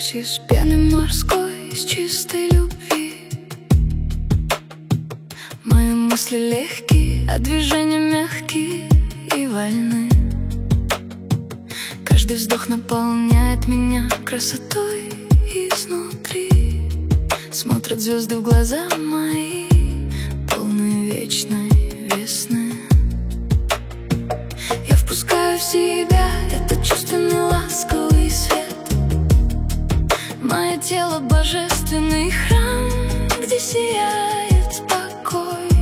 Напьюсь из пены морской, из чистой любви. Мои мысли легкие, а движения мягкие и вольны. Каждый вздох наполняет меня красотой изнутри. Смотрят звезды в глаза мои, полные вечной весны. Я впускаю в себя этот чувственный ласковый свет. Мое тело — божественный храм, где сияет покой.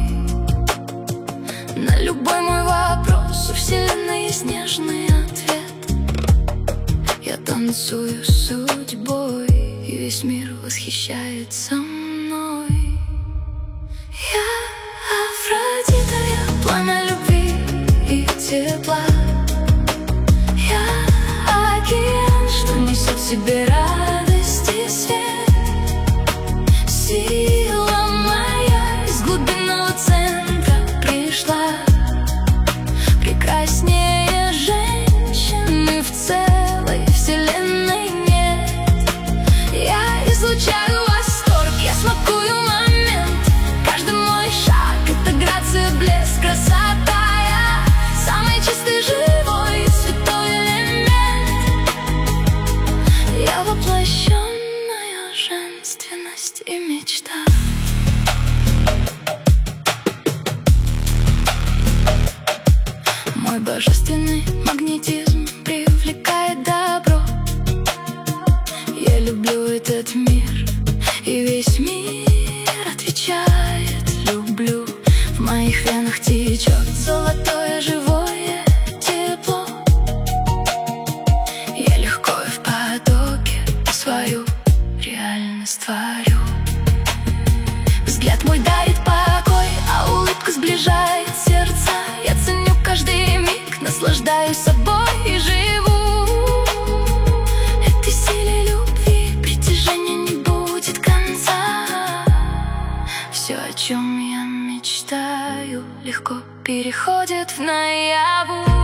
На любой мой вопрос у вселенной есть нежный ответ. Я танцую с судьбой, и весь мир восхищается мной. Я Афродита, я пламя любви и тепла. Я океан, что несет в себе радость и свет. Сила моя из глубинного центра пришла. Прекраснее женщины в целой вселенной нет. Я излучаю восторг, я смакую момент. Каждый мой шаг — это грация, блеск, красота. Я самый чистый, живой и святой элемент. Я воплощенная женственность и мечта. Мой божественный магнетизм привлекает добро. Я люблю этот мир, и весь мир отвечает: люблю. В моих венах течет золотое живое тепло. Я легко и в потоке свою реальность творю. Взгляд мой дарит покой, а улыбка сближает сердца. Я ценю каждый миг, наслаждаюсь собой и живу. Этой силе любви притяжения не будет конца. Все, о чем я мечтаю, легко переходит в наяву.